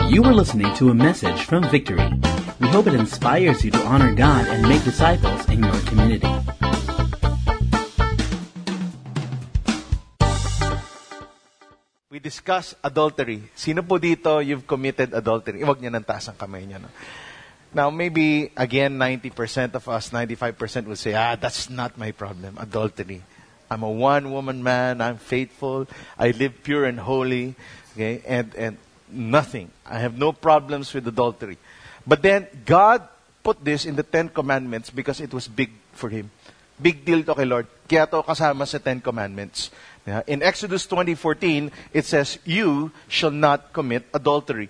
You are listening to a message from Victory. We hope it inspires you to honor God and make disciples in your community. We discuss adultery. Sino po dito you've committed adultery? Huwag niya nang taas ang kamay niya. No? Now, maybe, again, 90% of us, 95% will say, that's not my problem, adultery. I'm a one-woman man, I'm faithful, I live pure and holy, okay, and nothing. I have no problems with adultery. But then, God put this in the 10 Commandments because it was big for Him. Big deal to kay Lord. Kaya to kasama sa 10 Commandments. In Exodus 20:14, it says, you shall not commit adultery.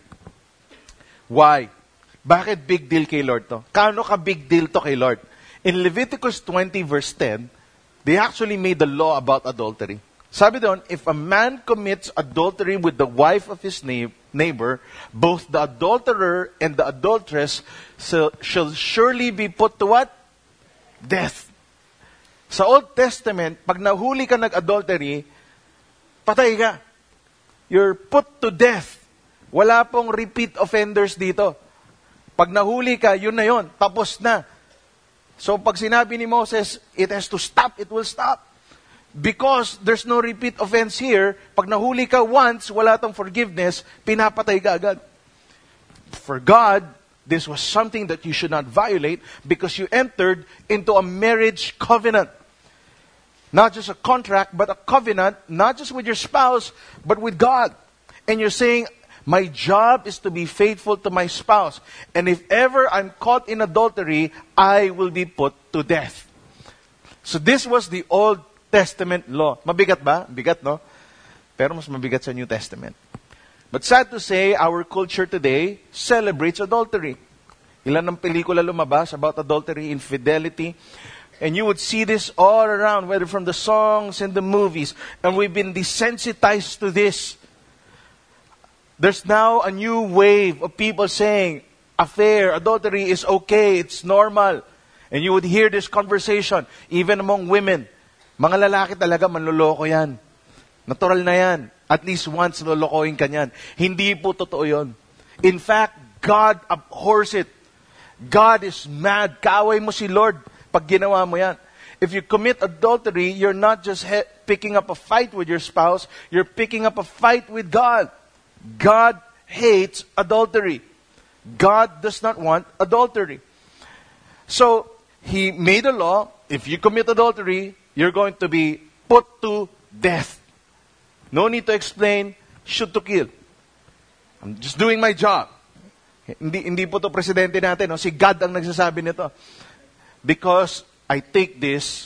Why? Bakit big deal kay Lord to? Kaano ka big deal to kay Lord? In Leviticus 20 verse 10, they actually made the law about adultery. Sabi doon, if a man commits adultery with the wife of his neighbor, both the adulterer and the adulteress shall surely be put to what? Death. Sa Old Testament, pag nahuli ka nag-adultery, patay ka. You're put to death. Wala pong repeat offenders dito. Pag nahuli ka, yun na yun. Tapos na. So pag sinabi ni Moses, it has to stop, it will stop. Because there's no repeat offense here, pag nahuli ka once, wala tong forgiveness, pinapatay ka agad. For God, this was something that you should not violate because you entered into a marriage covenant. Not just a contract, but a covenant, not just with your spouse, but with God. And you're saying, my job is to be faithful to my spouse. And if ever I'm caught in adultery, I will be put to death. So this was the Old Testament law. Mabigat ba? Bigat, no? Pero mas mabigat sa New Testament. But sad to say, our culture today celebrates adultery. Ilan ng pelikula lumabas about adultery, infidelity. And you would see this all around, whether from the songs and the movies. And we've been desensitized to this. There's now a new wave of people saying, affair, adultery is okay, it's normal. And you would hear this conversation, even among women. Mga lalaki talaga, manloloko yan. Natural na yan. At least once, lolokohin ka yan. Hindi po totoo yun. In fact, God abhors it. God is mad. Kaaway mo si Lord pag ginawa mo yan. If you commit adultery, you're not just picking up a fight with your spouse, you're picking up a fight with God. God hates adultery. God does not want adultery. So, He made a law, if you commit adultery, you're going to be put to death. No need to explain, shoot to kill. I'm just doing my job. Hindi po to presidente natin, no? Si God ang nagsasabi nito. Because I take this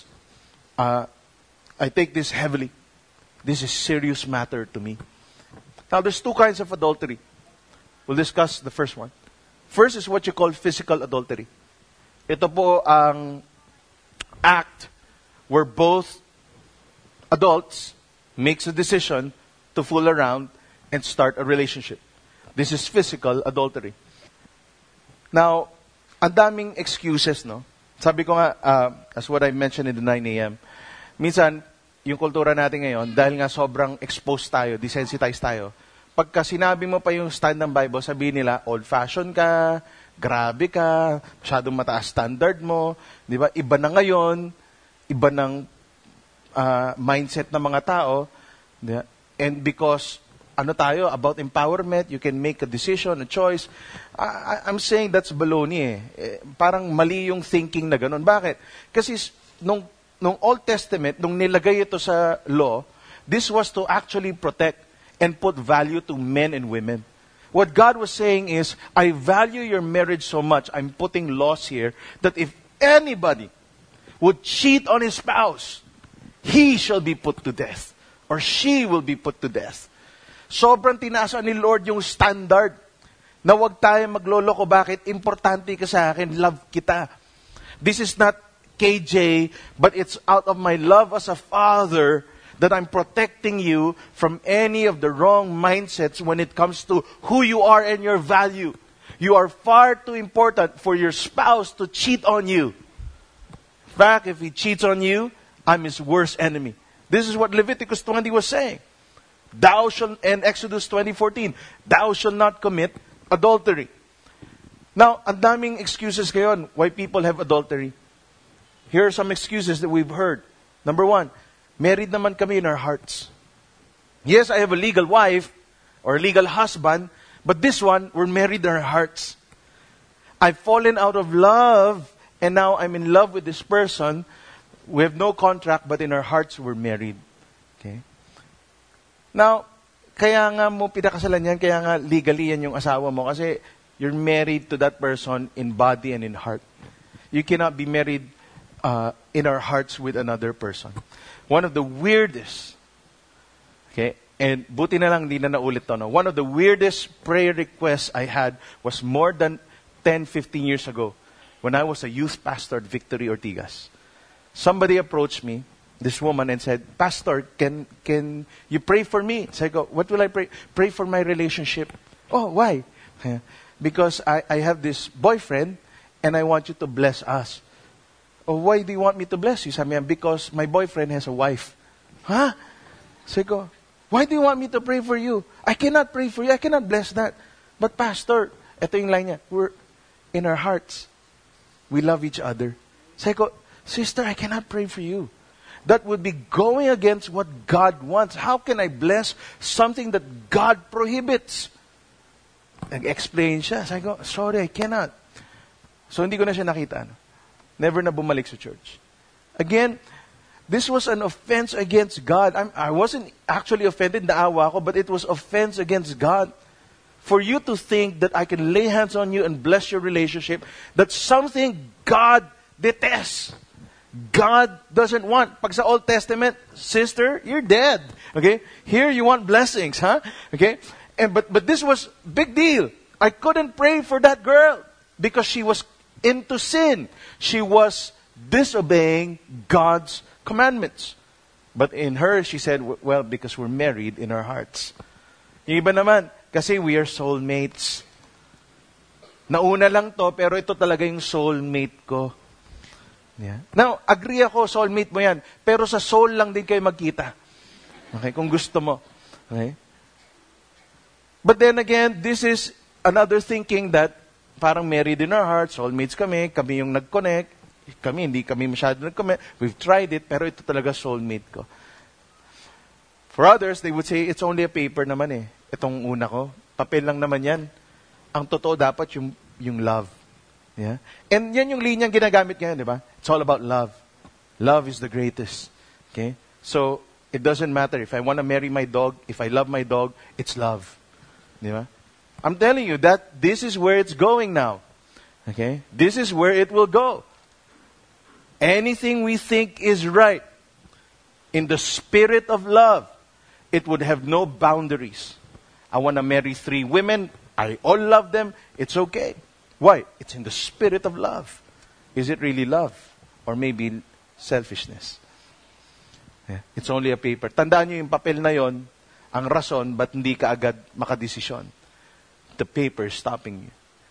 heavily. This is serious matter to me. Now, there's two kinds of adultery. We'll discuss the first one. First is what you call physical adultery. Ito po ang act where both adults makes a decision to fool around and start a relationship. This is physical adultery. Now, ang daming excuses, no? Sabi ko nga, as what I mentioned in the 9 a.m., minsan, yung kultura natin ngayon, dahil nga sobrang exposed tayo, desensitized tayo, pagka sinabi mo pa yung stand ng Bible, sabihin nila, old-fashioned ka, grabe ka, masyadong mataas standard mo, di ba? Iba na ngayon, iba ng mindset ng mga tao, di ba? And because, about empowerment, you can make a decision, a choice. I'm saying that's baloney eh. Parang mali yung thinking na ganun. Bakit? Kasi nung Old Testament, nung nilagay ito sa law, this was to actually protect and put value to men and women. What God was saying is, I value your marriage so much, I'm putting laws here, that if anybody would cheat on his spouse, he shall be put to death. Or she will be put to death. Sobrang tinaasan ni Lord yung standard na wag tayo magloloko. Bakit? Importante ka sa akin, love kita. This is not KJ, but it's out of my love as a father that I'm protecting you from any of the wrong mindsets when it comes to who you are and your value. You are far too important for your spouse to cheat on you. In fact, if he cheats on you, I'm his worst enemy. This is what Leviticus 20 was saying. Thou shalt, and Exodus 20:14, thou shalt not commit Adultery. Now, ang daming excuses ngayon why people have adultery. Here are some excuses that we've heard. Number one, married naman kami in our hearts. Yes, I have a legal wife or a legal husband, but this one, we're married in our hearts. I've fallen out of love, and now I'm in love with this person. We have no contract, but in our hearts, we're married. Okay? Now, kaya nga mo pinakasalan yan, kaya nga legally yan yung asawa mo, kasi you're married to that person in body and in heart. You cannot be married in our hearts with another person. One of the weirdest, okay, and buti na lang di na naulit to, no? One of the weirdest prayer requests I had was more than 10, 15 years ago when I was a youth pastor at Victory Ortigas. Somebody approached me, this woman, and said, Pastor, can you pray for me? So I go, what will I pray? Pray for my relationship. Oh, why? Because I have this boyfriend and I want you to bless us. Oh, why do you want me to bless you? Sabi niya, because my boyfriend has a wife. Huh? So I go, why do you want me to pray for you? I cannot pray for you. I cannot bless that. But Pastor, ito yung line niya, we're in our hearts. We love each other. So I go, Sister, I cannot pray for you. That would be going against what God wants. How can I bless something that God prohibits? Nag-explain siya. So I go, sorry, I cannot. So hindi ko na siya nakita. Never na bumalik sa church. Again, this was an offense against God. I wasn't actually offended, naawa ko, but it was offense against God. For you to think that I can lay hands on you and bless your relationship, that's something God detests. God doesn't want. Pag sa Old Testament, sister, you're dead. Okay? Here you want blessings, huh? Okay? But this was big deal. I couldn't pray for that girl because she was into sin. She was disobeying God's commandments. But in her, she said, well, because we're married in our hearts. Yung iba naman, kasi we are soulmates. Nauna lang to, pero ito talaga yung soulmate ko. Yeah. Now, agree ako, soulmate mo yan. Pero sa soul lang din kayo magkita. Okay, kung gusto mo. Okay? But then again, this is another thinking that parang married in our hearts, soulmates kami yung nag-connect. Hindi kami masyado nag-connect. We've tried it, pero ito talaga soulmate ko. For others, they would say, it's only a paper naman eh. Itong una ko, papel lang naman yan. Ang totoo dapat yung love. Yeah? And yan yung linyang ginagamit ngayon, di ba? It's all about love. Love is the greatest. Okay? So, it doesn't matter if I want to marry my dog, if I love my dog, it's love. Di ba? I'm telling you that this is where it's going now. Okay? This is where it will go. Anything we think is right in the spirit of love, it would have no boundaries. I want to marry 3 women. I all love them. It's okay. Why? It's in the spirit of love. Is it really love? Or maybe selfishness? Yeah. It's only a paper. Tandaan nyo yung papel na yon, ang rason, ba't hindi ka agad makadesisyon? The paper stopping you.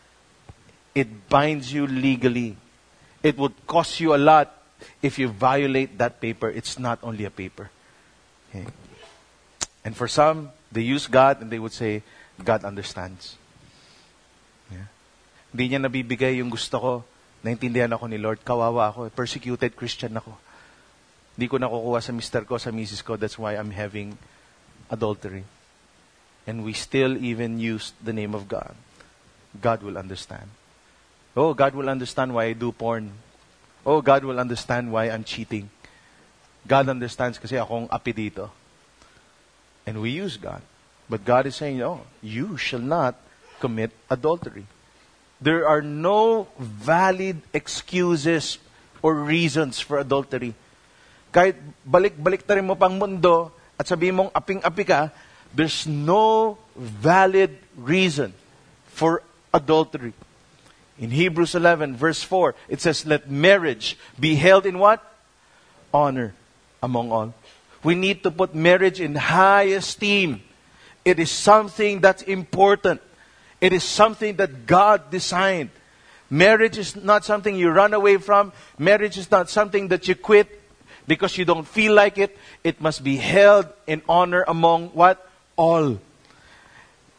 It binds you legally. It would cost you a lot if you violate that paper. It's not only a paper. Okay. And for some, they use God and they would say, God understands. Yeah. Hindi niya nabibigay yung gusto ko. Naintindihan ako ni Lord. Kawawa ako. Persecuted Christian ako. Hindi ko nakukuha sa mister ko, sa misis ko. That's why I'm having adultery. And we still even use the name of God. God will understand. Oh, God will understand why I do porn. Oh, God will understand why I'm cheating. God understands kasi akong api dito. And we use God. But God is saying, oh, you shall not commit adultery. There are no valid excuses or reasons for adultery. Kahit balik-balik ta rin mo pang mundo at sabihin mong aping-api ka, there's no valid reason for adultery. In Hebrews 11, verse 4, it says, let marriage be held in what? Honor among all. We need to put marriage in high esteem. It is something that's important. It is something that God designed. Marriage is not something you run away from. Marriage is not something that you quit because you don't feel like it. It must be held in honor among what? All.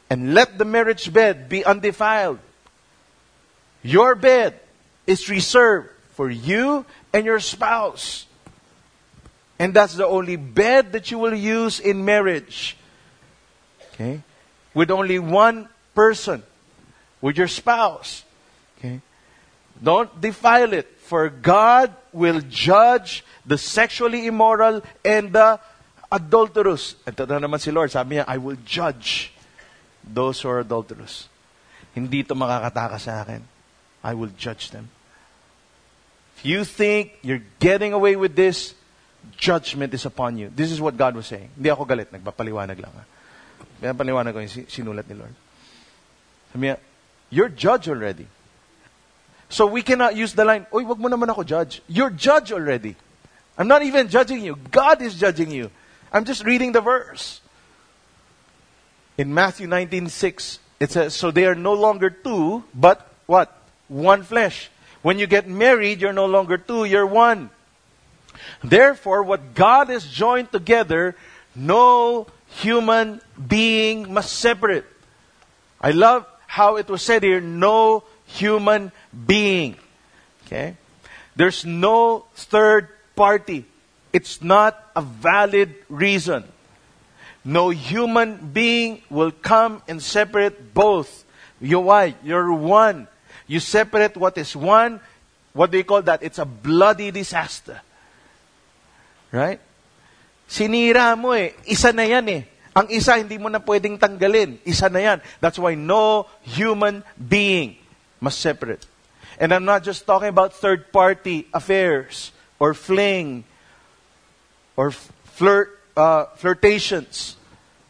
And let the marriage bed be undefiled. Your bed is reserved for you and your spouse. And that's the only bed that you will use in marriage. Okay? With only one person. With your spouse. Okay? Don't defile it. For God will judge the sexually immoral and the adulterous. Ito na naman si Lord. Sabi niya, I will judge those who are adulterous. Hindi ito makakataka sa akin. I will judge them. If you think you're getting away with this, judgment is upon you. This is what God was saying. Hindi ako galit. Nagpapaliwanag lang. Pinapaliwanag ko yung sinulat ni Lord. Sabi niya, you're judged already. So we cannot use the line, "Oy, wag mo naman ako judge." You're judged already. I'm not even judging you. God is judging you. I'm just reading the verse. In Matthew 19:6, it says, "So they are no longer two, but what? One flesh." When you get married, you're no longer two, you're one. Therefore, what God has joined together, no human being must separate. I love how it was said here, no human being. Okay? There's no third party. It's not a valid reason. No human being will come and separate both. Why? You're one. You separate what is one. What do you call that? It's a bloody disaster. Right? Sinira mo eh. Isa na yan eh. Ang isa hindi mo na pwedeng tanggalin. Isa na yan. That's why no human being must separate. And I'm not just talking about third-party affairs or fling or flirtations.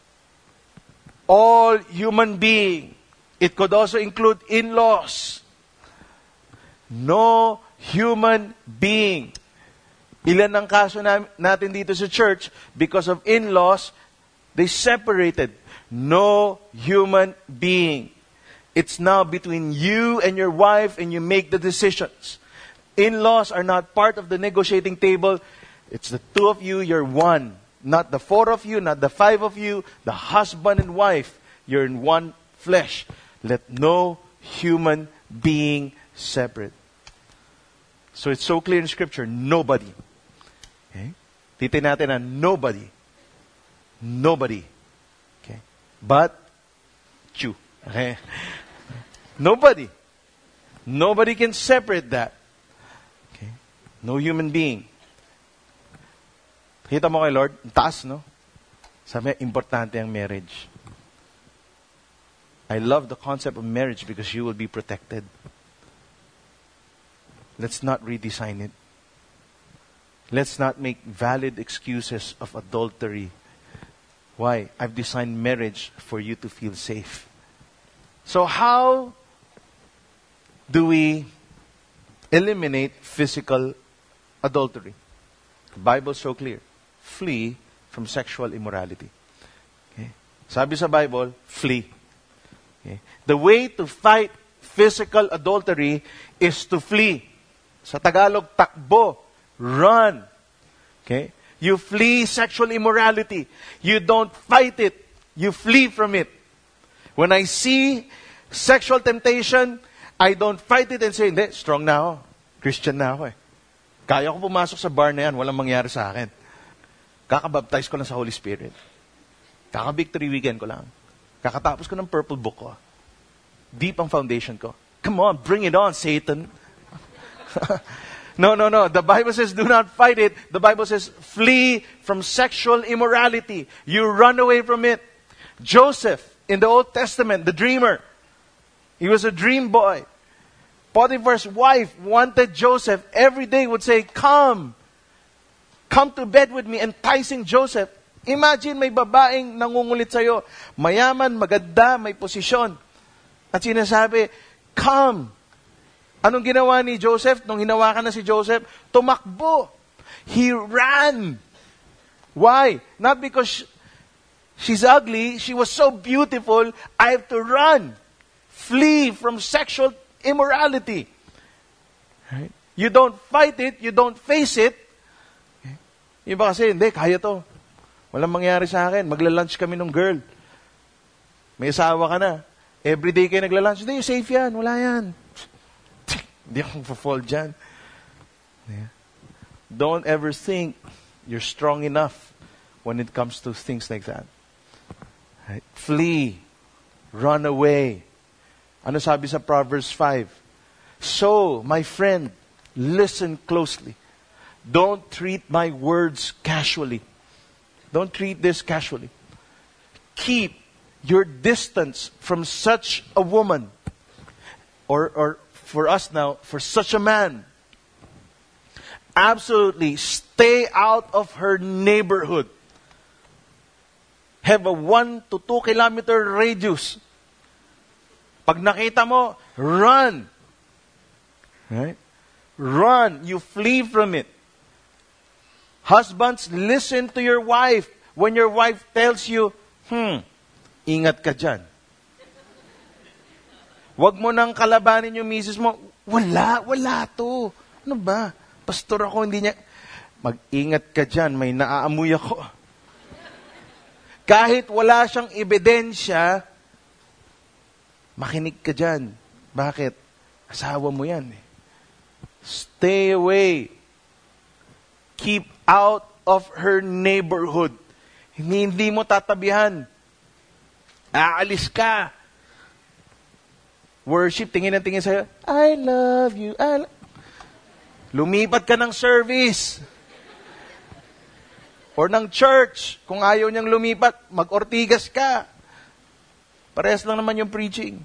All human being. It could also include in-laws. No human being. Ilan ang kaso natin dito sa church because of in-laws, they separated. No human being. It's now between you and your wife and you make the decisions. In-laws are not part of the negotiating table. It's the two of you, you're one. Not the four of you, not the five of you, the husband and wife. You're in one flesh. Let no human being separate. So it's so clear in Scripture, nobody. Okay? Titin natin na nobody. Nobody. Okay? But, you. Okay? Nobody. Nobody can separate that. Okay? No human being. Kita mo kay Lord, taas, no? Sabi niya, importante ang marriage. I love the concept of marriage because you will be protected. Let's not redesign it. Let's not make valid excuses of adultery. Why? I've designed marriage for you to feel safe. So how do we eliminate physical adultery? The Bible is so clear. Flee from sexual immorality. Okay? Sabi sa Bible, flee. Okay? The way to fight physical adultery is to flee. Sa Tagalog, takbo. Run. Okay? You flee sexual immorality. You don't fight it. You flee from it. When I see sexual temptation, I don't fight it and say, hindi, strong na ako. Christian na ako eh. Kaya ko pumasok sa bar na yan, walang mangyari sa akin. Kakabaptize ko lang sa Holy Spirit. Kaka-victory weekend ko lang. Kakatapos ko ng purple book ko. Deep ang foundation ko. Come on, bring it on, Satan. No. The Bible says, do not fight it. The Bible says, flee from sexual immorality. You run away from it. Joseph, in the Old Testament, the dreamer. He was a dream boy. Potiphar's wife wanted Joseph. Every day would say, come to bed with me, enticing Joseph. Imagine may babaeng nangungulit sa'yo. Mayaman, maganda, may posisyon. At sinasabi, come. Anong ginawa ni Joseph? Nung hinawakan na si Joseph, tumakbo. He ran. Why? Not because she's ugly. She was so beautiful. I have to run. Flee from sexual immorality. Right? You don't fight it. You don't face it. Yung iba kasi, hindi, kaya to. Walang mangyari sa akin. Magla-lunch kami ng girl. May asawa ka na. Everyday kayo naglalunch. Hindi, safe yan. Wala yan. Hindi akong fall dyan. Yeah. Don't ever think you're strong enough when it comes to things like that. Right? Flee. Run away. Ano sabi sa Proverbs 5? So, my friend, listen closely. Don't treat my words casually. Don't treat this casually. Keep your distance from such a woman. Or for us now, for such a man. Absolutely, stay out of her neighborhood. Have a 1 to 2 kilometer radius. Pag nakita mo, run. Right? Run. You flee from it. Husbands, listen to your wife when your wife tells you, ingat ka dyan. Huwag mo nang kalabanin yung misis mo. Wala to. Ano ba? Pastor ako, hindi niya. Mag-ingat ka dyan, may naaamoy ako. Kahit wala siyang ebidensya, makinig ka dyan. Bakit? Asawa mo yan. Stay away. Keep out of her neighborhood. Hindi mo tatabihan. Aalis ka. Worship, tingin ng tingin sa'yo, I love you. Lumipat ka ng service. Or ng church. Kung ayaw niyang lumipat, mag-Ortigas ka. Parehas lang naman yung preaching.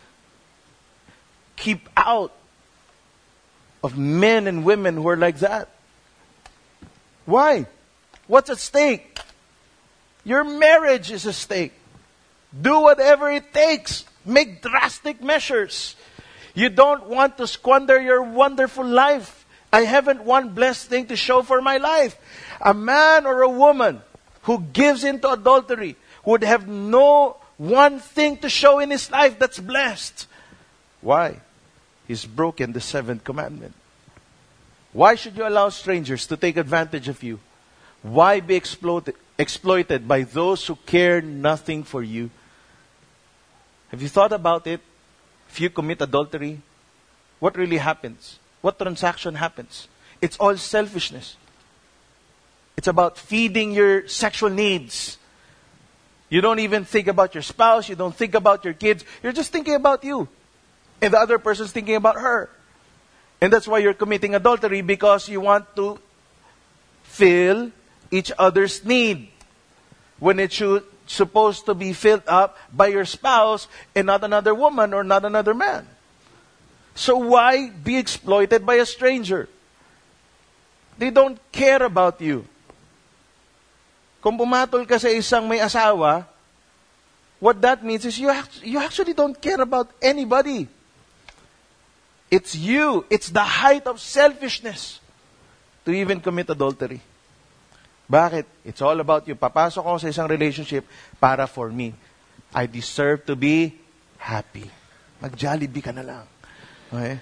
Keep out of men and women who are like that. Why? What's at stake? Your marriage is at stake. Do whatever it takes. Make drastic measures. You don't want to squander your wonderful life. I haven't one blessed thing to show for my life. A man or a woman who gives into adultery would have no one thing to show in his life that's blessed. Why? He's broken the 7th commandment. Why should you allow strangers to take advantage of you? Why be exploited by those who care nothing for you? Have you thought about it? If you commit adultery, what really happens? What transaction happens? It's all selfishness. It's about feeding your sexual needs. You don't even think about your spouse. You don't think about your kids. You're just thinking about you. And the other person's thinking about her. And that's why you're committing adultery, because you want to fill each other's need. When it should supposed to be filled up by your spouse and not another woman or not another man. So why be exploited by a stranger? They don't care about you. Kung pumatol ka sa isang may asawa, what that means is you actually don't care about anybody. It's you. It's the height of selfishness to even commit adultery. Bakit? It's all about you. Papasok ako sa isang relationship para for me. I deserve to be happy. Mag-Jollibee ka na lang. Okay?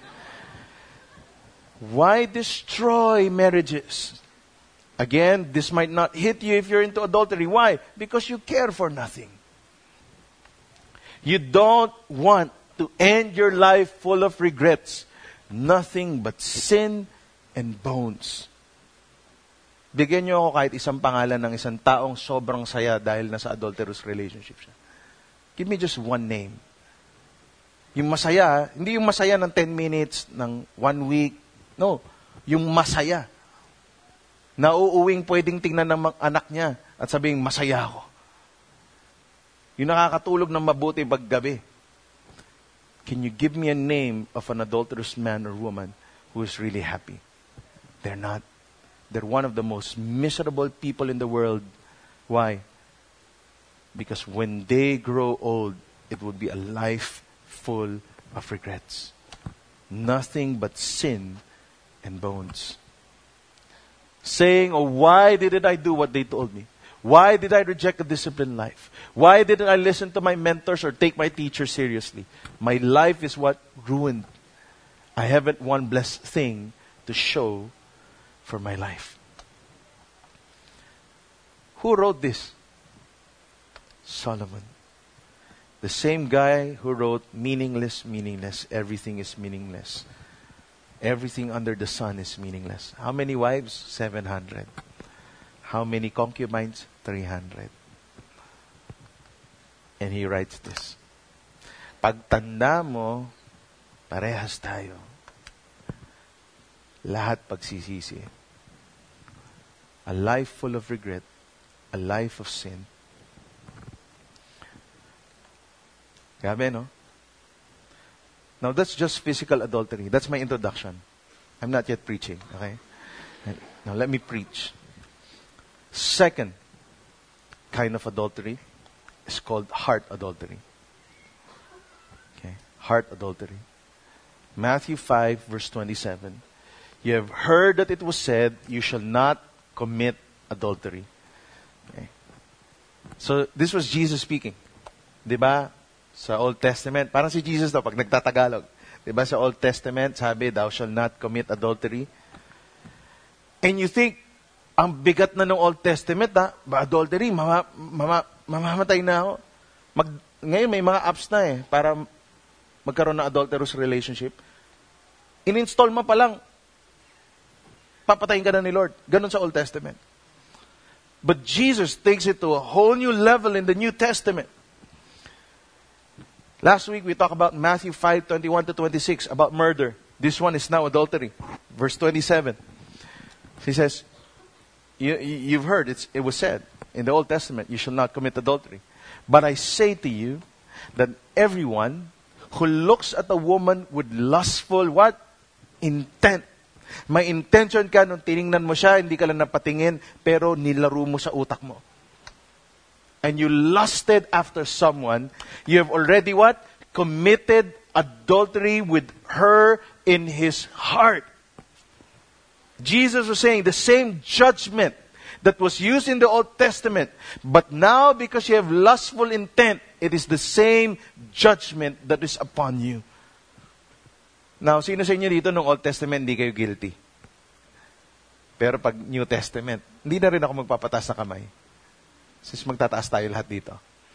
Why destroy marriages? Again, this might not hit you if you're into adultery. Why? Because you care for nothing. You don't want to end your life full of regrets. Nothing but sin and bones. Bigyan niyo ako kahit isang pangalan ng isang taong sobrang saya dahil nasa adulterous relationship siya. Give me just one name. Yung masaya, hindi yung masaya ng 10 minutes, ng 1 week. No, yung masaya. Nauuwing pwedeng tingnan ng anak niya at sabing, masaya ako. Yung nakakatulog ng mabuti paggabi. Can you give me a name of an adulterous man or woman who is really happy? They're not. They're one of the most miserable people in the world. Why? Because when they grow old, it would be a life full of regrets. Nothing but sin and bones. Saying, oh, why didn't I do what they told me? Why did I reject a disciplined life? Why didn't I listen to my mentors or take my teachers seriously? My life is what ruined. I haven't one blessed thing to show for my life. Who wrote this? Solomon. The same guy who wrote meaningless, meaningless, everything is meaningless. Everything under the sun is meaningless. How many wives? 700. How many concubines? 300. And he writes this. Pagtanda mo, parehas tayo. Lahat pagsisisi. A life full of regret. A life of sin. Grabe, no? Now, that's just physical adultery. That's my introduction. I'm not yet preaching, okay? Now, let me preach. Second kind of adultery is called heart adultery. Okay? Heart adultery. Matthew 5, verse 27. You have heard that it was said, you shall not commit adultery. Okay? So, this was Jesus speaking. Diba? Sa Old Testament, parang si Jesus daw, pag nagtatagalog. Diba sa Old Testament, sabi, thou shall not commit adultery. And you think, ang bigat na ng Old Testament, adultery, mamamatay na ako. Ngayon, may mga apps na para magkaroon ng adulterous relationship. In-install mo pa lang, papatayin ka na ni Lord. Ganon sa Old Testament. But Jesus takes it to a whole new level in the New Testament. Last week, we talked about Matthew 5, 21 to 26, about murder. This one is now adultery. Verse 27. He says, you've heard, it was said in the Old Testament, you shall not commit adultery. But I say to you, that everyone who looks at a woman with lustful, what? Intent. May intention ka nung tiningnan mo siya, hindi ka lang napatingin, pero nilaro mo sa utak mo. And you lusted after someone, you have already what? Committed adultery with her in his heart. Jesus was saying the same judgment that was used in the Old Testament, but now because you have lustful intent, it is the same judgment that is upon you. Now, sino sa inyo dito nung Old Testament hindi kayo guilty? Pero pag New Testament, hindi na rin ako magpapataas na kamay. Since magtataas tayo lahat dito.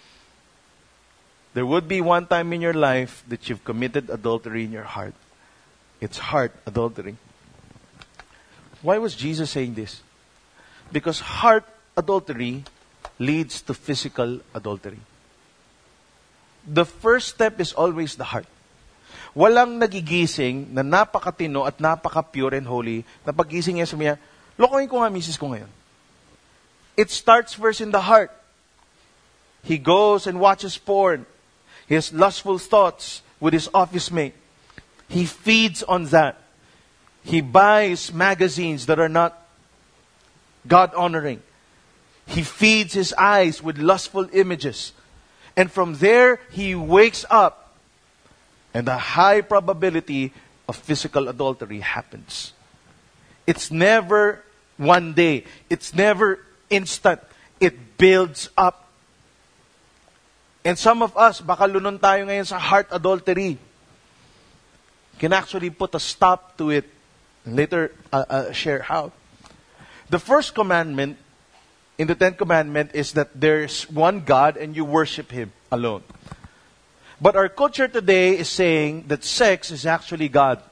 There would be one time in your life that you've committed adultery in your heart. It's heart adultery. Why was Jesus saying this? Because heart adultery leads to physical adultery. The first step is always the heart. Walang nagigising na napakatino at napaka-pure and holy na paggising niya sabi niya, lokohin ko nga misis ko ngayon. It starts first in the heart. He goes and watches porn. He has lustful thoughts with his office mate. He feeds on that. He buys magazines that are not God-honoring. He feeds his eyes with lustful images. And from there, he wakes up. And a high probability of physical adultery happens. It's never one day. It's never instant. It builds up. And some of us, baka lunon tayo ngayon sa heart adultery. Can actually put a stop to it. Later, I'll share how. The first commandment in the 10th commandment is that there's one God and you worship Him alone. But our culture today is saying that sex is actually God.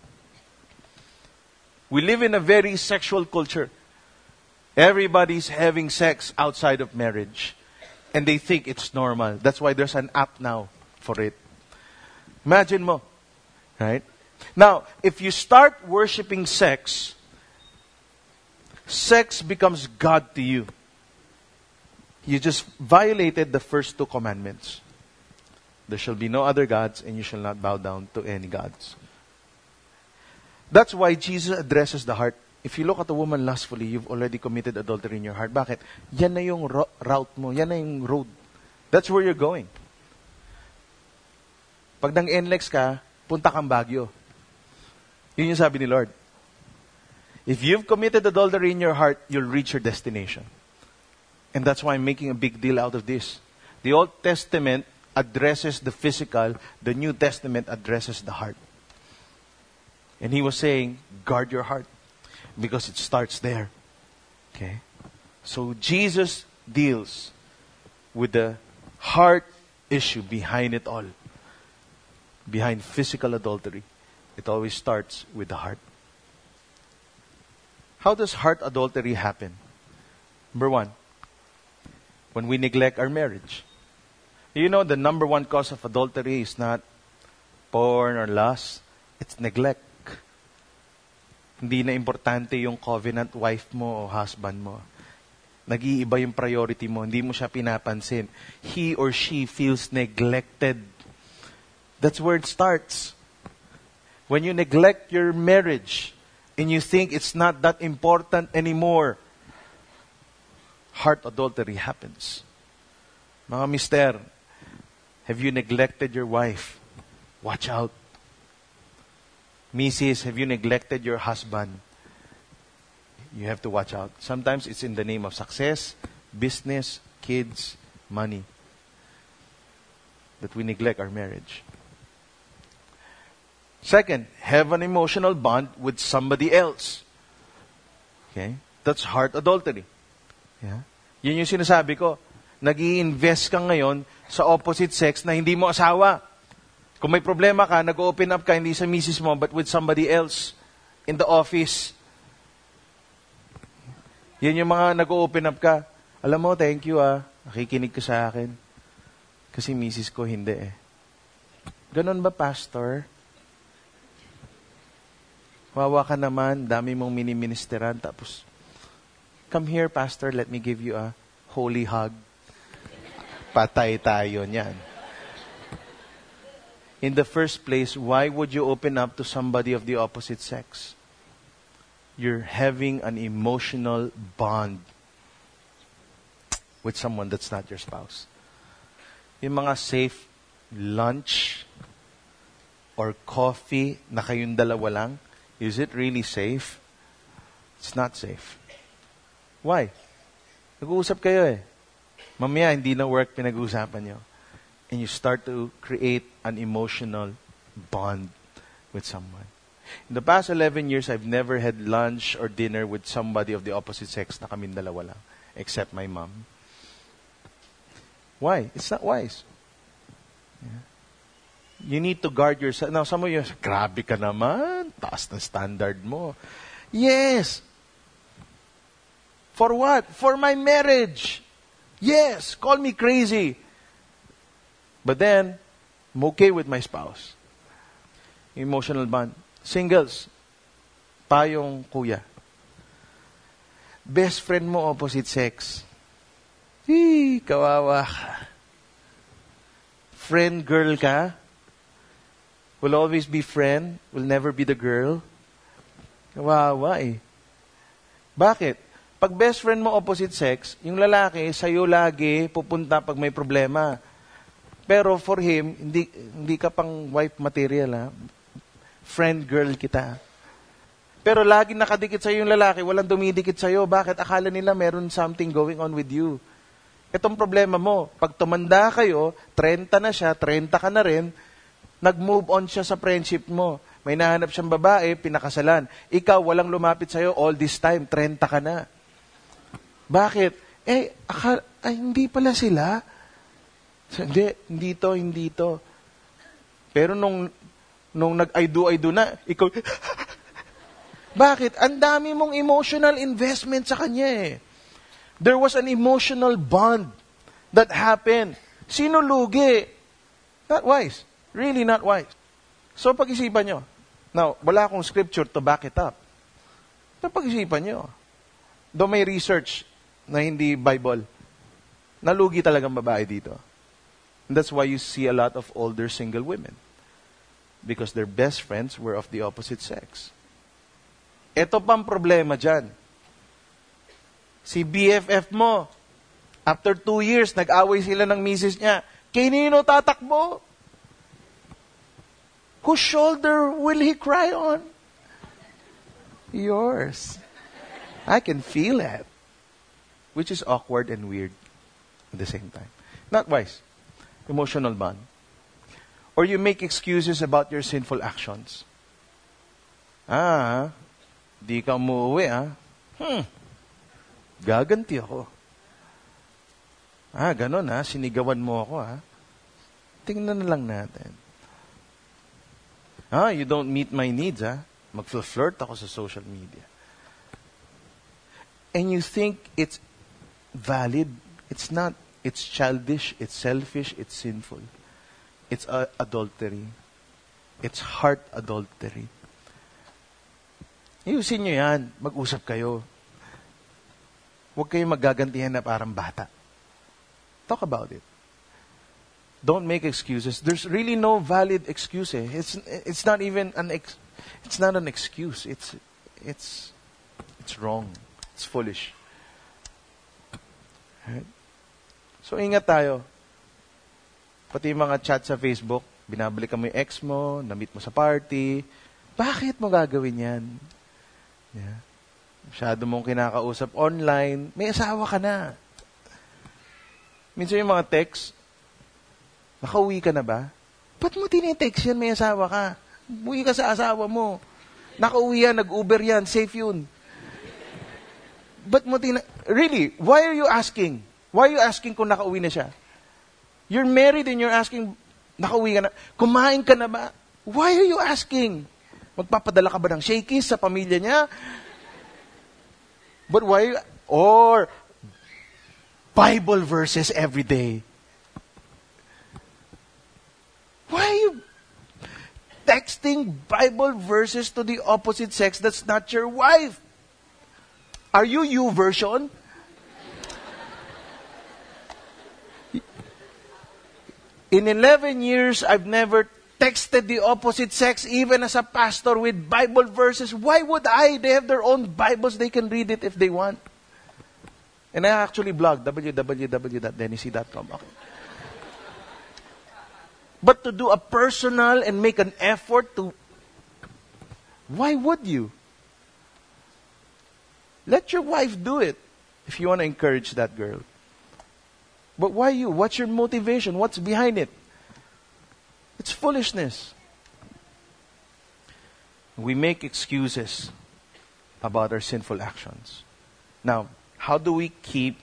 We live in a very sexual culture. Everybody's having sex outside of marriage. And they think it's normal. That's why there's an app now for it. Imagine mo. Right? Now, if you start worshiping sex, sex becomes God to you. You just violated the first two commandments. There shall be no other gods, and you shall not bow down to any gods. That's why Jesus addresses the heart. If you look at a woman lustfully, you've already committed adultery in your heart. Bakit? Yan na yung route mo. Yan na yung road. That's where you're going. Pag nang-NLEX ka, punta kang Baguio. Yun yung sabi ni Lord. If you've committed adultery in your heart, you'll reach your destination. And that's why I'm making a big deal out of this. The Old Testament addresses the physical. The New Testament addresses the heart. And He was saying, guard your heart. Because it starts there. Okay? So Jesus deals with the heart issue behind it all, behind physical adultery, it always starts with the heart. How does heart adultery happen? Number one, when we neglect our marriage. You know, the number one cause of adultery is not porn or lust. It's neglect. Hindi na importante yung covenant wife mo o husband mo. Nag-iiba yung priority mo. Hindi mo siya pinapansin. He or she feels neglected. That's where it starts. When you neglect your marriage and you think it's not that important anymore, heart adultery happens. Mga mister, have you neglected your wife? Watch out. Mrs., have you neglected your husband? You have to watch out. Sometimes it's in the name of success, business, kids, money, that we neglect our marriage. Second, have an emotional bond with somebody else. Okay? That's heart adultery. Yeah? Yun yung sinasabi ko. Nag-i-invest ka ngayon sa opposite sex na hindi mo asawa. Kung may problema ka, nag-open up ka hindi sa misis mo but with somebody else in the office. Yan yung mga nag-open up ka. Alam mo, thank you nakikinig ka sa akin. Kasi misis ko hindi Ganon ba, pastor? Wawa ka naman, dami mong mini-ministeran, tapos, come here, pastor, let me give you a holy hug. Patay tayo niyan. In the first place, why would you open up to somebody of the opposite sex? You're having an emotional bond with someone that's not your spouse. Yung mga safe lunch or coffee na kayong dalawa lang, is it really safe? It's not safe. Why? Nag-uusap kayo Mamaya, hindi na work pinag-uusapan nyo. And you start to create an emotional bond with someone. In the past 11 years, I've never had lunch or dinner with somebody of the opposite sex na kaming dalawa lang, except my mom. Why? It's not wise. Yeah. You need to guard yourself. Now, some of you, grabe ka naman, taas na standard mo. Yes. For what? For my marriage. Yes. Call me crazy. But then, I'm okay with my spouse. Emotional bond. Singles. Payong kuya. Best friend mo opposite sex. Kawawa ka. Friend girl ka. Will always be friend. Will never be the girl. Kawawa Bakit? Pag best friend mo opposite sex, yung lalaki, sa'yo lagi pupunta pag may problema. Pero for him, hindi ka pang wife material Friend girl kita. Pero lagi nakadikit sa'yo yung lalaki, walang dumidikit sa'yo. Bakit? Akala nila meron something going on with you. Itong problema mo, pag tumanda kayo, 30 na siya, 30 ka na rin, nag-move on siya sa friendship mo. May nahanap siyang babae, pinakasalan. Ikaw, walang lumapit sa'yo all this time, 30 ka na. Bakit? Hindi pala sila. Hindi to. Pero nung nag-I do na, ikaw, bakit? Ang dami mong emotional investment sa kanya There was an emotional bond that happened. Sino lugi? Not wise. Really not wise. So pag-isipan nyo. Now, wala akong scripture to back it up. So pag-isipan nyo. Though may research na hindi Bible, nalugi talagang babae dito. And that's why you see a lot of older single women. Because their best friends were of the opposite sex. Ito pang problema dyan. Si BFF mo, after 2 years, nag-away sila ng misis niya. Kanino tatakbo? Whose shoulder will he cry on? Yours. I can feel it. Which is awkward and weird at the same time. Not wise. Emotional bond. Or you make excuses about your sinful actions. Di ka umuwi gaganti ako. Ganon sinigawan mo ako tingnan na lang natin. You don't meet my needs, Mag-flirt ako sa social media. And you think it's valid. It's not. It's childish, it's selfish, it's sinful. It's adultery. It's heart adultery. Ayusin nyo yan. Mag-usap kayo. Huwag kayong magagantihan na parang bata. Talk about it. Don't make excuses. There's really no valid excuse. It's not even it's not an excuse. It's wrong. It's foolish. Right? So ingat tayo. Pati yung mga chat sa Facebook, binabalik mo yung ex mo, na-meet mo sa party. Bakit mo gagawin yan? Yeah. Masyado mong kinakausap online, may asawa ka na. Minsan yung mga text, nakauwi ka na ba? Ba't mo tinitext yan, may asawa ka? Uwi ka sa asawa mo. Nakauwi yan, nag-Uber yan, safe yun. Ba't mo Really? Why are you asking? Why are you asking kung nakauwi na siya? You're married and you're asking, nakauwi ka na? Kumain ka na ba? Why are you asking? Magpapadala ka ba ng shakies sa pamilya niya? But why? Or Bible verses every day. Why are you texting Bible verses to the opposite sex that's not your wife? Are you YouVersion? In 11 years, I've never texted the opposite sex, even as a pastor, with Bible verses. Why would I? They have their own Bibles. They can read it if they want. And I actually blog, www.dennisy.com. Okay. But to do a personal and make an effort to... Why would you? Let your wife do it if you want to encourage that girl. But why you? What's your motivation? What's behind it? It's foolishness. We make excuses about our sinful actions. Now, how do we keep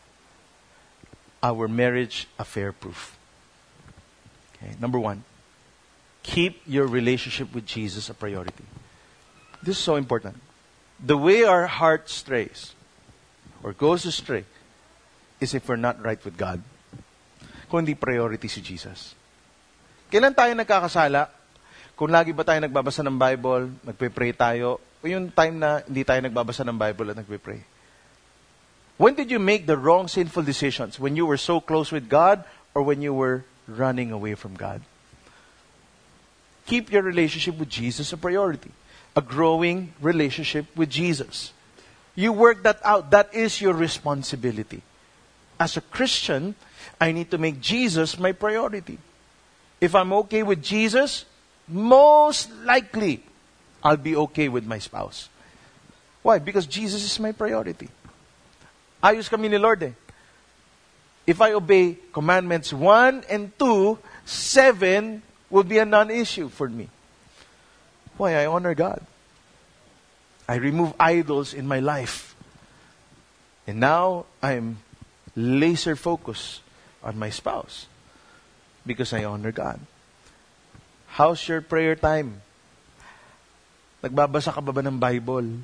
our marriage affair-proof? Okay, number one, keep your relationship with Jesus a priority. This is so important. The way our heart strays or goes astray is if we're not right with God. Kung hindi priority si Jesus. Kailan tayo nagkakasala? Kung lagi ba tayo nagbabasa ng Bible, nagpe-pray tayo, o yung time na hindi tayo nagbabasa ng Bible at nagpe-pray? When did you make the wrong sinful decisions? When you were so close with God or when you were running away from God? Keep your relationship with Jesus a priority. A growing relationship with Jesus. You work that out. That is your responsibility. As a Christian, I need to make Jesus my priority. If I'm okay with Jesus, most likely, I'll be okay with my spouse. Why? Because Jesus is my priority. Ayos kami ni Lord eh. If I obey commandments 1 and 2, 7 will be a non-issue for me. Why? I honor God. I remove idols in my life. And now, I'm laser focused on my spouse because I honor God. How's your prayer time? Nagbabasa ka ba ng Bible?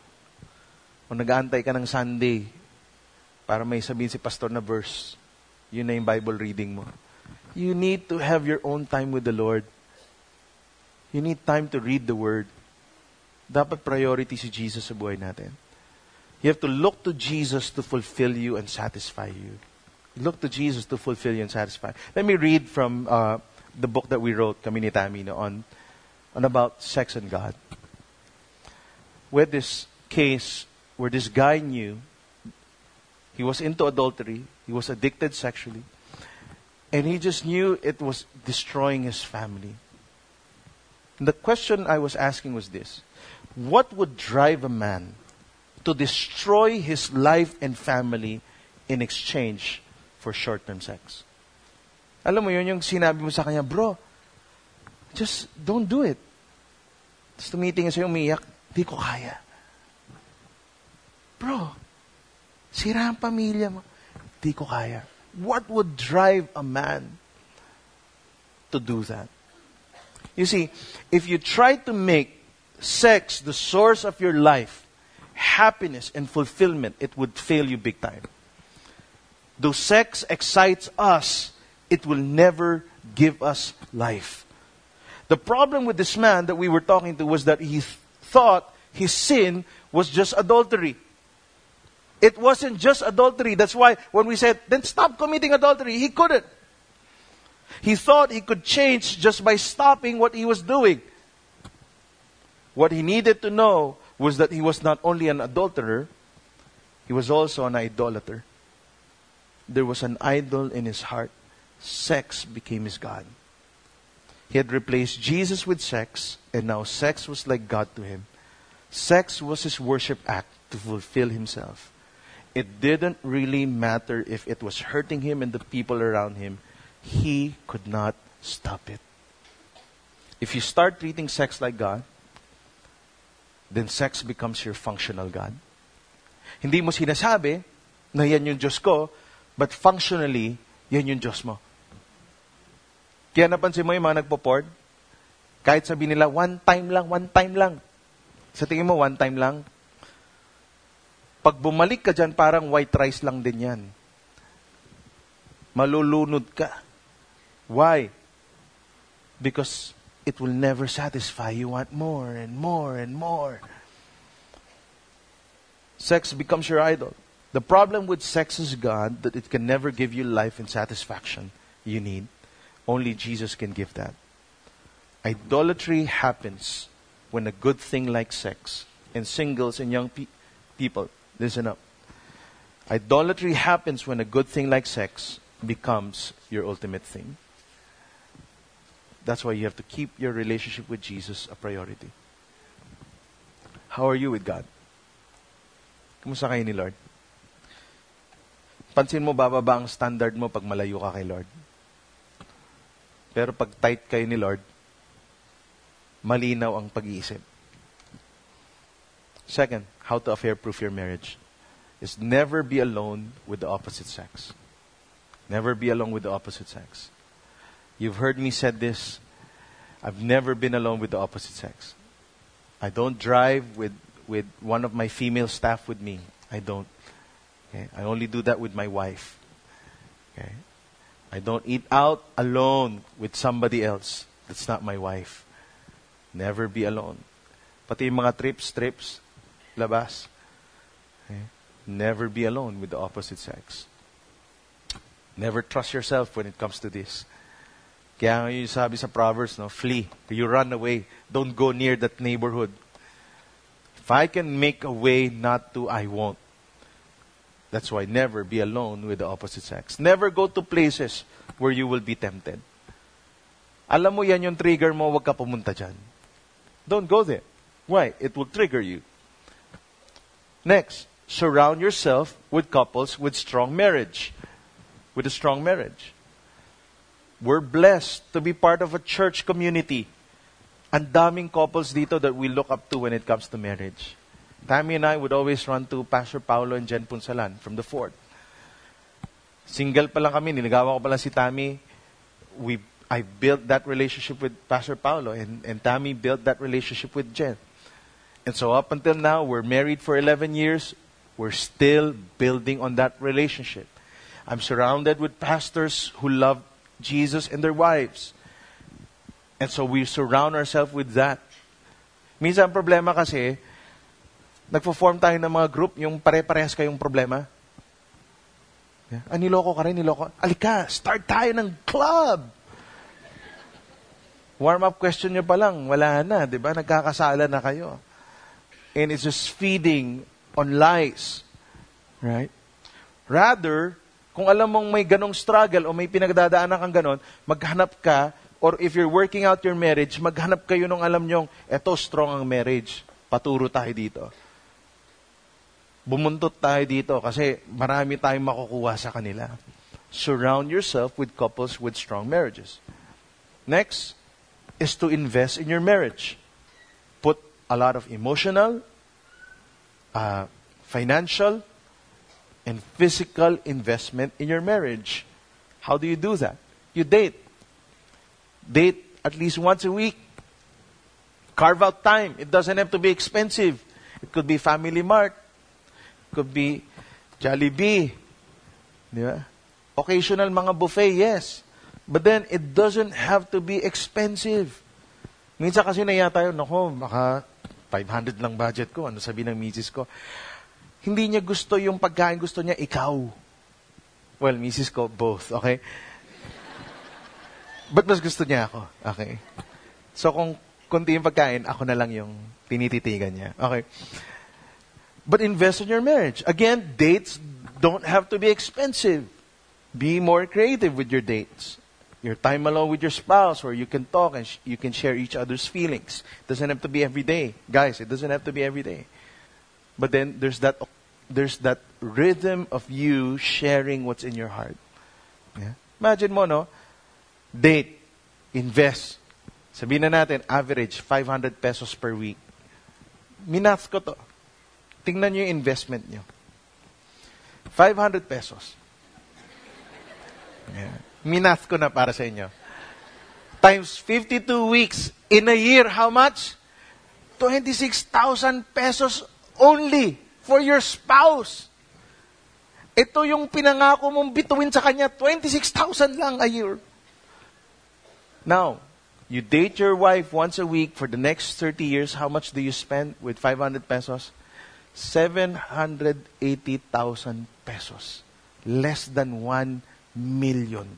O nag-aantay ka ng Sunday para may sabihin si pastor na verse? Yun na yung Bible reading mo. You need to have your own time with the Lord. You need time to read the Word. Dapat priority si Jesus sa buhay natin. You have to look to Jesus to fulfill you and satisfy you. Look to Jesus to fulfill you and satisfy. Let me read from the book that we wrote, kami ni Tammy, on about sex and God. With this case where this guy knew he was into adultery, he was addicted sexually, and he just knew it was destroying his family. And the question I was asking was this: what would drive a man to destroy his life and family in exchange for short-term sex? Alam mo yun, yung sinabi mo sa kanya, bro, just don't do it. Tapos tumitingin sa'yo, umiyak, di ko kaya. Bro, sira ang pamilya mo, di ko kaya. What would drive a man to do that. You see, if you try to make sex the source of your life, happiness and fulfillment, it would fail you big time. Though sex excites us, it will never give us life. The problem with this man that we were talking to was that he thought his sin was just adultery. It wasn't just adultery. That's why when we said, then stop committing adultery, he couldn't. He thought he could change just by stopping what he was doing. What he needed to know was that he was not only an adulterer, he was also an idolater. There was an idol in his heart. Sex became his God. He had replaced Jesus with sex, and now sex was like God to him. Sex was his worship act to fulfill himself. It didn't really matter if it was hurting him and the people around him. He could not stop it. If you start treating sex like God, then sex becomes your functional God. Hindi mo sinasabi na yan yung Diyos ko, but functionally, yan yung Diyos mo. Kaya napansin mo yung mga nagpo-porn, kahit sabi nila, one time lang. Sa tingin mo, one time lang? Pag bumalik ka dyan, parang white rice lang din yan. Malulunod ka. Why? Because it will never satisfy. You want more and more and more. Sex becomes your idol. The problem with sex is God, that it can never give you life and satisfaction you need. Only Jesus can give that. Idolatry happens when a good thing like sex, and singles and young people, listen up. Idolatry happens when a good thing like sex becomes your ultimate thing. That's why you have to keep your relationship with Jesus a priority. How are you with God? Kumusta kayo ni Lord? Pansin mo, bababa ang standard mo pag malayo ka kay Lord. Pero pag tight kayo ni Lord, malinaw ang pag-iisip. Second, how to affair-proof your marriage is never be alone with the opposite sex. Never be alone with the opposite sex. You've heard me said this. I've never been alone with the opposite sex. I don't drive with one of my female staff with me. I don't. Okay? I only do that with my wife. Okay? I don't eat out alone with somebody else. That's not my wife. Never be alone. Pati yung mga trips, labas. Okay? Never be alone with the opposite sex. Never trust yourself when it comes to this. Kaya yung sabi sa Proverbs, no, flee. You run away. Don't go near that neighborhood. If I can make a way not to, I won't. That's why never be alone with the opposite sex. Never go to places where you will be tempted. Alam mo yan yung trigger mo, wag ka pumunta dyan. Don't go there. Why? It will trigger you. Next, surround yourself with couples with strong marriage. With a strong marriage. We're blessed to be part of a church community. Ang daming couples dito that we look up to when it comes to marriage. Tammy and I would always run to Pastor Paulo and Jen Punsalan from the Fort. Single pa lang kami, nilagawa ko pa lang si Tammy. I built that relationship with Pastor Paulo and Tammy built that relationship with Jen. And so up until now, we're married for 11 years. We're still building on that relationship. I'm surrounded with pastors who love Jesus and their wives. And so we surround ourselves with that. Minsan ang problema kasi, nagpo-form tayo ng mga group, yung pare-parehas kayong problema. Yeah. Niloko ka rin, niloko. Alika, start tayo ng club. Warm-up question nyo pa lang, wala na, di ba? Nagkakasala na kayo. And it's just feeding on lies. Right? Rather, kung alam mong may ganong struggle o may pinagdadaanan kang ganon, maghanap ka, or if you're working out your marriage, maghanap kayo nung alam nyong, eto strong ang marriage. Paturo tayo dito. Bumuntot tayo dito kasi marami tayong makukuha sa kanila. Surround yourself with couples with strong marriages. Next is to invest in your marriage. Put a lot of emotional, financial, and physical investment in your marriage. How do you do that? You date. Date at least once a week. Carve out time. It doesn't have to be expensive. It could be Family Mart. It could be Jollibee. Di ba? Occasional mga buffet, yes. But then, it doesn't have to be expensive. Minsan kasi naiya tayo, nako, baka 500 lang budget ko. Ano sabi ng misis ko? Hindi niya gusto yung pagkain, gusto niya ikaw. Well, misis ko, both, okay? But mas gusto niya ako, okay? So kung kunti yung pagkain, ako na lang yung tinititigan niya, okay? But invest in your marriage. Again, dates don't have to be expensive. Be more creative with your dates. Your time alone with your spouse where you can talk and you can share each other's feelings. It doesn't have to be every day. Guys, it doesn't have to be every day. But then there's that rhythm of you sharing what's in your heart. Yeah? Imagine mo, no? Date. Invest. Sabihin na natin, average, 500 pesos per week. Minath ko to. Tingnan nyo yung investment nyo. 500 pesos. Yeah. Minath ko na para sa inyo. Times 52 weeks in a year, how much? 26,000 pesos only for your spouse. Ito yung pinangako mong bituin sa kanya, 26,000 lang a year. Now, you date your wife once a week for the next 30 years, how much do you spend with 500 pesos? 780,000 pesos. Less than 1 million.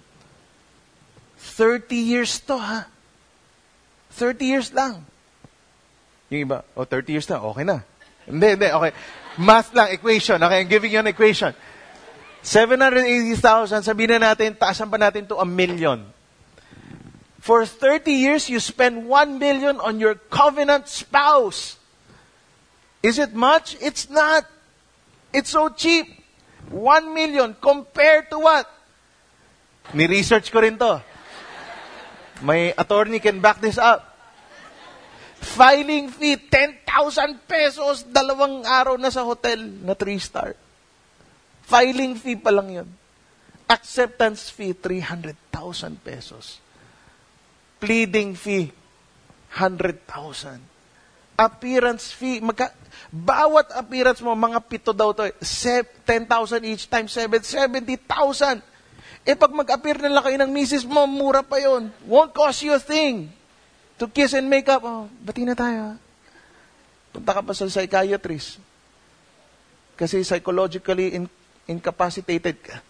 30 years to, ha? 30 years lang. Yung iba, 30 years na, okay na. Hindi, okay. Math lang, equation. Okay, I'm giving you an equation. 780,000, sabihin na natin, taasan pa natin to 1 million. For 30 years, you spend 1 million on your covenant spouse. Is it much? It's not. It's so cheap. 1 million compared to what? Ni-research ko rin to. My attorney can back this up. Filing fee, 10,000 pesos, 2 araw na sa hotel na 3-star. Filing fee pa lang yun. Acceptance fee, 300,000 pesos. Pleading fee, 100,000. Appearance fee, bawat appearance mo, mga 7 daw to, 10,000 each time, 70,000. Pag mag-appear na lang kayo ng misis mo, mura pa yon. Won't cost you a thing. To kiss and make up, bati na tayo. Punta ka pa sa psychiatrist. Kasi psychologically incapacitated ka.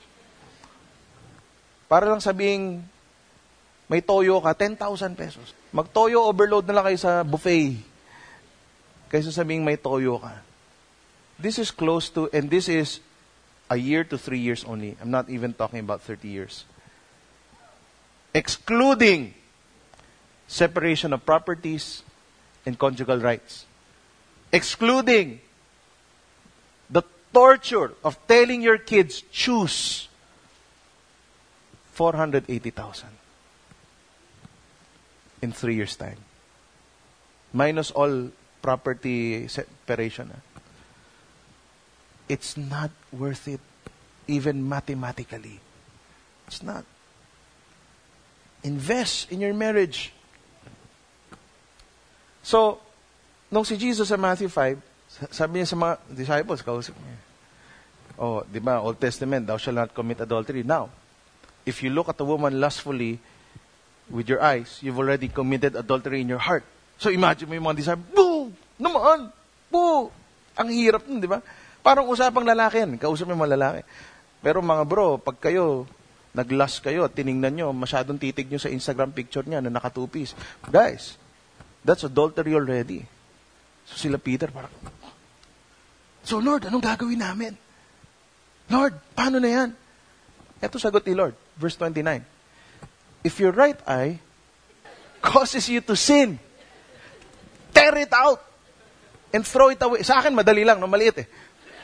Para lang sabing, may toyo ka, 10,000 pesos. Mag-toyo overload na lang kayo sa buffet. Kaysa sabing may toyo ka. This is close to, and this is a year to 3 years only. I'm not even talking about 30 years. Excluding separation of properties and conjugal rights. Excluding the torture of telling your kids, choose. 480,000 in 3 years' time. Minus all property separation. It's not worth it, even mathematically. It's not. Invest in your marriage. So, nung si Jesus sa Matthew 5, sabi niya sa mga disciples, kausap niya, di ba, Old Testament, thou shalt not commit adultery. Now, if you look at a woman lustfully with your eyes, you've already committed adultery in your heart. So, imagine mo yung mga disciples, boo! Naman! Boo! Ang hirap nun, di ba? Parang usapang lalaki yan. Kausap mo yung mga lalaki. Pero mga bro, pag kayo, nag-lust kayo, tiningnan nyo, masyadong titig nyo sa Instagram picture niya na nakatupis. Guys, that's adultery already. So sila Peter, parang, so Lord, anong gagawin namin? Lord, paano na yan? Ito sagot ni Lord, verse 29. If your right eye causes you to sin, tear it out and throw it away. Sa akin, madali lang, no? Maliit eh.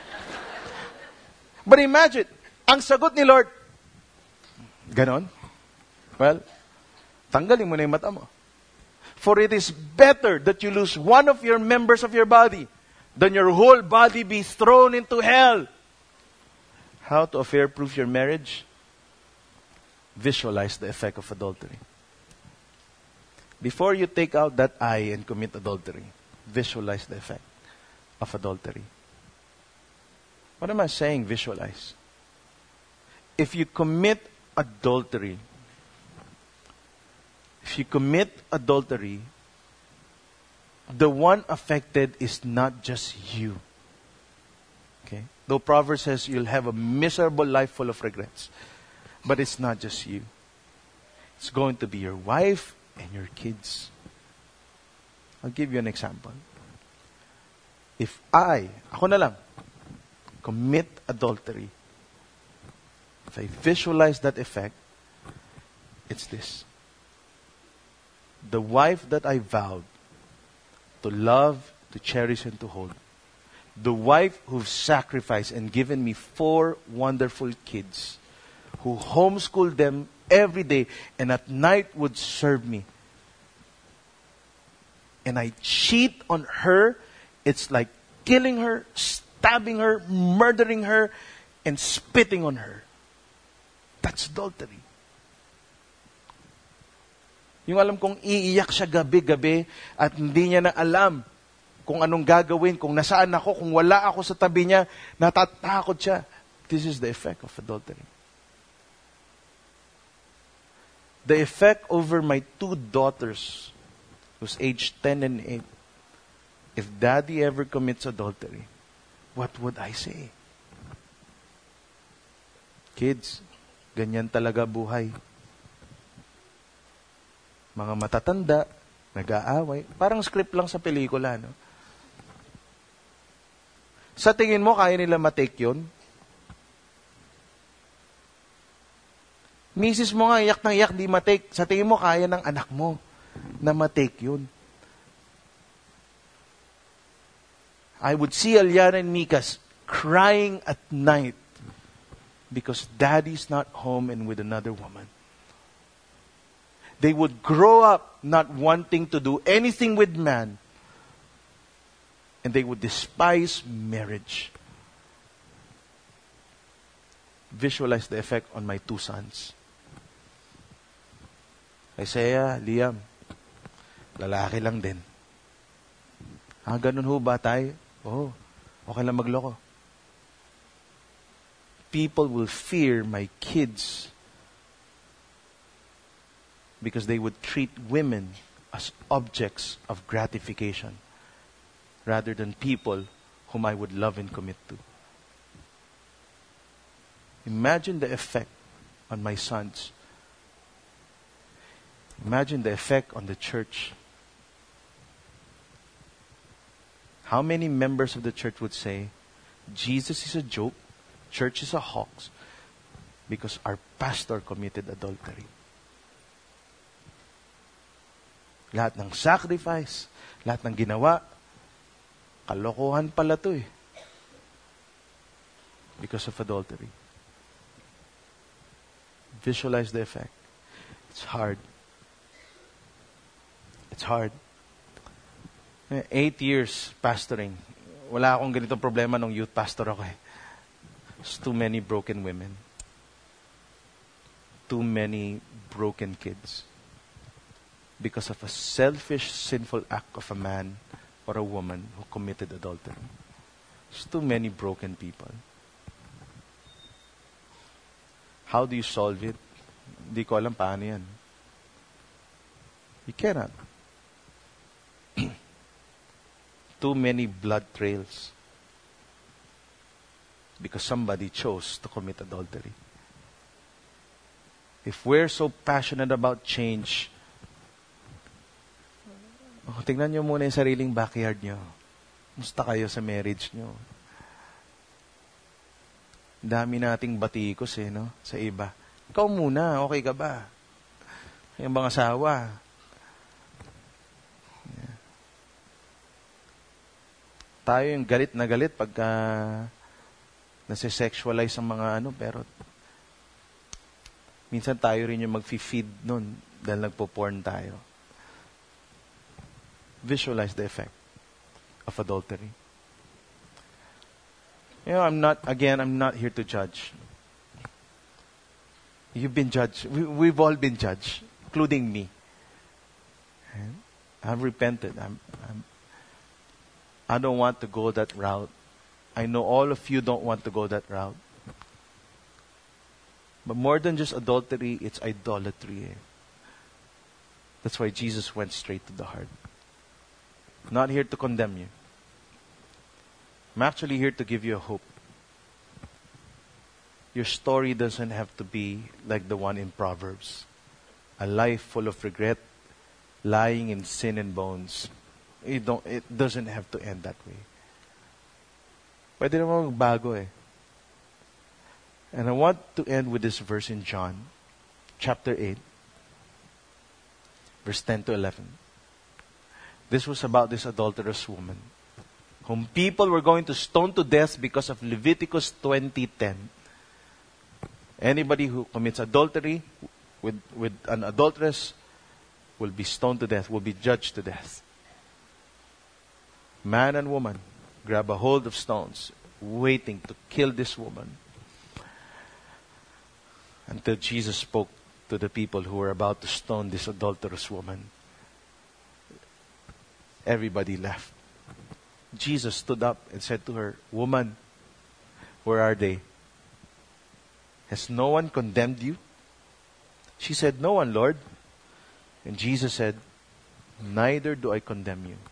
But imagine, ang sagot ni Lord, ganon? Well, tanggalin mo na yung mata mo. For it is better that you lose one of your members of your body than your whole body be thrown into hell. How to affair-proof your marriage? Visualize the effect of adultery. Before you take out that eye and commit adultery, visualize the effect of adultery. What am I saying, visualize? If you commit adultery, the one affected is not just you. Okay? Though Proverbs says you'll have a miserable life full of regrets. But it's not just you. It's going to be your wife and your kids. I'll give you an example. If ako na lang, commit adultery, if I visualize that effect, it's this. The wife that I vowed to love, to cherish, and to hold. The wife who've sacrificed and given me 4 wonderful kids, who homeschooled them every day and at night would serve me. And I cheat on her, it's like killing her, stabbing her, murdering her, and spitting on her. That's adultery. Yung alam kong iiyak siya gabi-gabi at hindi niya na alam kung anong gagawin, kung nasaan ako, kung wala ako sa tabi niya, natatakot siya. This is the effect of adultery. The effect over my 2 daughters, who's aged 10 and 8, if daddy ever commits adultery, what would I say? Kids, ganyan talaga buhay. Mga matatanda, nag-aaway. Parang script lang sa pelikula, no? Sa tingin mo, kaya nila matake yun? Misis mo nga, iyak ng iyak, di matake. Sa tingin mo, kaya ng anak mo na matake yun. I would see Aliana and Mikas crying at night because daddy's not home and with another woman. They would grow up not wanting to do anything with man. And they would despise marriage. Visualize the effect on my 2 sons. Isaiah, Liam, lalaki lang din. Ganun ho ba tayo? Oh, okay lang magloko. People will fear my kids because they would treat women as objects of gratification rather than people whom I would love and commit to. Imagine the effect on my sons. Imagine the effect on the church. How many members of the church would say, Jesus is a joke, church is a hoax, because our pastor committed adultery? Lahat ng sacrifice, lahat ng ginawa, kalokohan pala to eh. Because of adultery. Visualize the effect. It's hard. It's hard. 8 years pastoring. Wala akong ganitong problema nung youth pastor ako eh. There's too many broken women. Too many broken kids. Because of a selfish, sinful act of a man or a woman who committed adultery. There's too many broken people. How do you solve it? Hindi ko alam paano yan. You cannot. Too many blood trails. Because somebody chose to commit adultery. If we're so passionate about change, tingnan nyo muna yung sariling backyard nyo. Musta kayo sa marriage nyo? Dami nating batikos no? Sa iba. Ikaw muna, okay ka ba? Yung mga asawa. Yeah. Tayo yung galit na galit pagka nasi-sexualize ang mga pero minsan tayo rin yung mag-feed nun dahil nagpo-porn tayo. Visualize the effect of adultery. I'm not here to judge. You've been judged. We've all been judged, including me. And I've repented. I don't want to go that route. I know all of you don't want to go that route. But more than just adultery, it's idolatry. That's why Jesus went straight to the heart. I'm not here to condemn you. I'm actually here to give you a hope. Your story doesn't have to be like the one in Proverbs. A life full of regret, lying in sin and bones. It doesn't have to end that way. Pwede naman magbago eh. And I want to end with this verse in John, chapter 8, verse 10 to 11. This was about this adulterous woman, whom people were going to stone to death because of Leviticus 20:10. Anybody who commits adultery with an adulteress will be stoned to death, will be judged to death. Man and woman grab a hold of stones, waiting to kill this woman. Until Jesus spoke to the people who were about to stone this adulterous woman. Everybody left. Jesus stood up and said to her, "Woman, where are they? Has no one condemned you?" She said, "No one, Lord." And Jesus said, "Neither do I condemn you.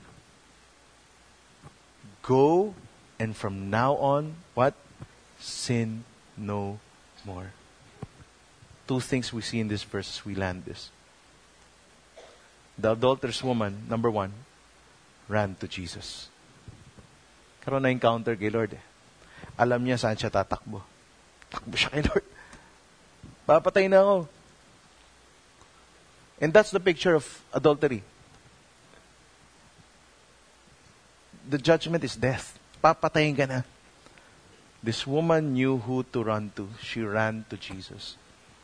Go, and from now on, what? Sin no more." Two things we see in this verse as we land this. The adulterous woman, number one, ran to Jesus. Karoon na encounter kay Lord eh. Alam niya saan siya tatakbo. Takbo siya kay Lord. Papatay na ako. And that's the picture of adultery. The judgment is death. Papatayin ka na. This woman knew who to run to. She ran to Jesus.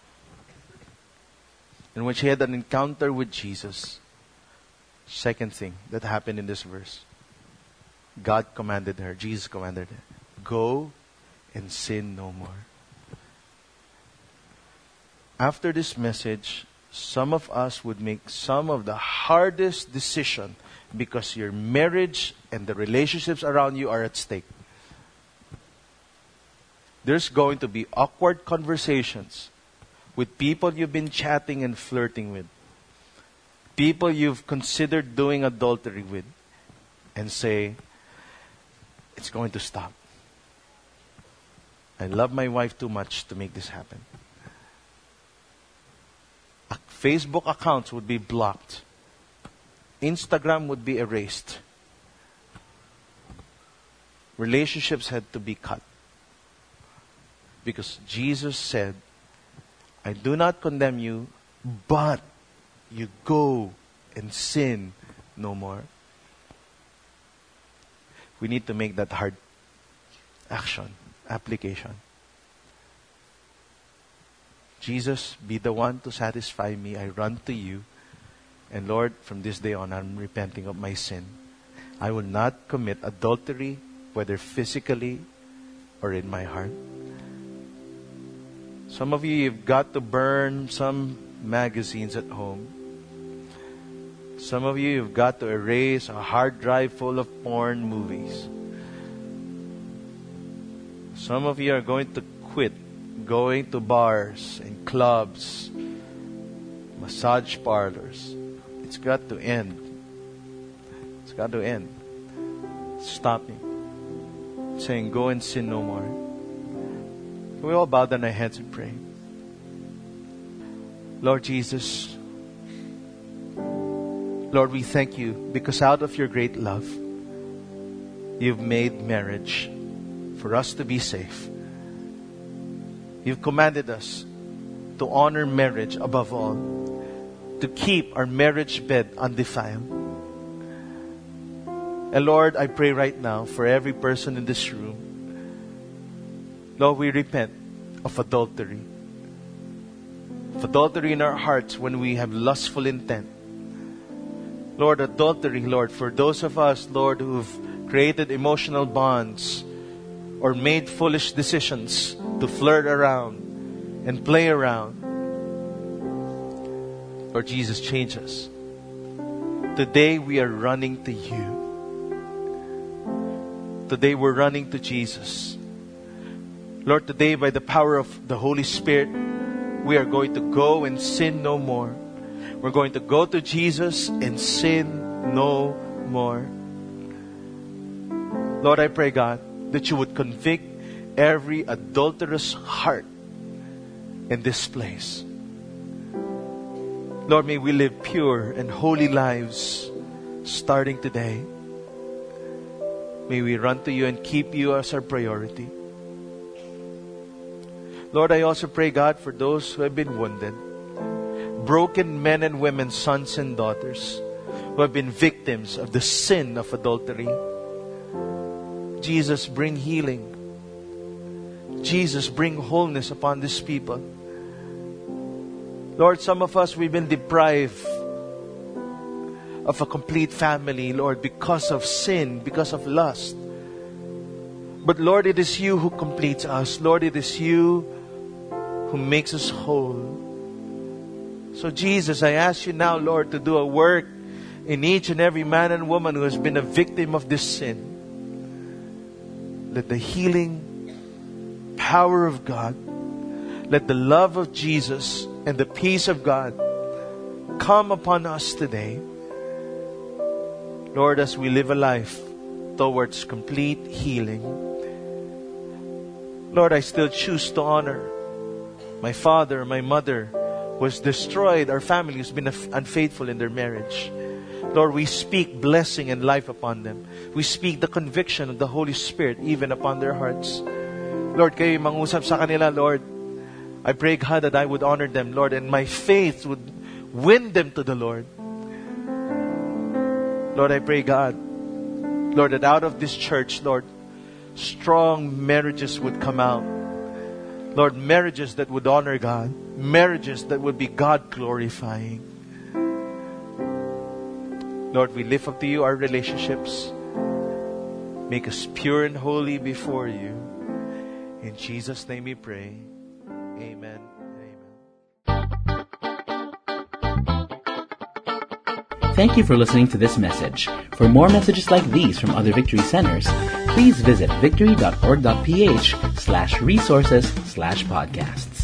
And when she had an encounter with Jesus, second thing that happened in this verse, God commanded her, Jesus commanded her, "Go and sin no more." After this message, some of us would make some of the hardest decision because your marriage and the relationships around you are at stake. There's going to be awkward conversations with people you've been chatting and flirting with, people you've considered doing adultery with, and say, "It's going to stop. I love my wife too much to make this happen." Facebook accounts would be blocked. Instagram would be erased. Relationships had to be cut. Because Jesus said, "I do not condemn you, but you go and sin no more." We need to make that hard application. Jesus, be the one to satisfy me. I run to you. And Lord, from this day on, I'm repenting of my sin. I will not commit adultery, whether physically or in my heart. Some of you, you've got to burn some magazines at home. Some of you, you've got to erase a hard drive full of porn movies. Some of you are going to quit going to bars and clubs, massage parlors. It's got to end. It's got to end. Stopping. Saying, "Go and sin no more." Can we all bow down our heads and pray? Lord Jesus, Lord, we thank you because out of your great love, you've made marriage for us to be safe. You've commanded us to honor marriage above all, to keep our marriage bed undefiled. And Lord, I pray right now for every person in this room, Lord, we repent of adultery. Of adultery in our hearts when we have lustful intent. Lord, adultery, Lord, for those of us, Lord, who've created emotional bonds or made foolish decisions to flirt around and play around. Lord Jesus, change us. Today we are running to you. Today we're running to Jesus. Lord, today by the power of the Holy Spirit, we are going to go and sin no more. We're going to go to Jesus and sin no more. Lord, I pray, God, that you would convict every adulterous heart in this place. Lord, may we live pure and holy lives starting today. May we run to you and keep you as our priority. Lord, I also pray, God, for those who have been wounded, broken men and women, sons and daughters, who have been victims of the sin of adultery. Jesus, bring healing. Jesus, bring wholeness upon these people. Lord, some of us, we've been deprived of a complete family, Lord, because of sin, because of lust. But Lord, it is you who completes us. Lord, it is you who makes us whole. So Jesus, I ask you now, Lord, to do a work in each and every man and woman who has been a victim of this sin. Let the healing power of God, let the love of Jesus and the peace of God come upon us today. Lord, as we live a life towards complete healing. Lord, I still choose to honor my father, my mother, was destroyed, our family has been unfaithful in their marriage. Lord, we speak blessing and life upon them. We speak the conviction of the Holy Spirit even upon their hearts. Lord, kayo mangusap sa kanila, Lord. I pray, God, that I would honor them, Lord, and my faith would win them to the Lord. Lord, I pray, God, Lord, that out of this church, Lord, strong marriages would come out. Lord, marriages that would honor God. Marriages that would be God-glorifying. Lord, we lift up to you our relationships. Make us pure and holy before you. In Jesus' name we pray. Amen. Thank you for listening to this message. For more messages like these from other Victory Centers, please visit victory.org.ph/resources/podcasts.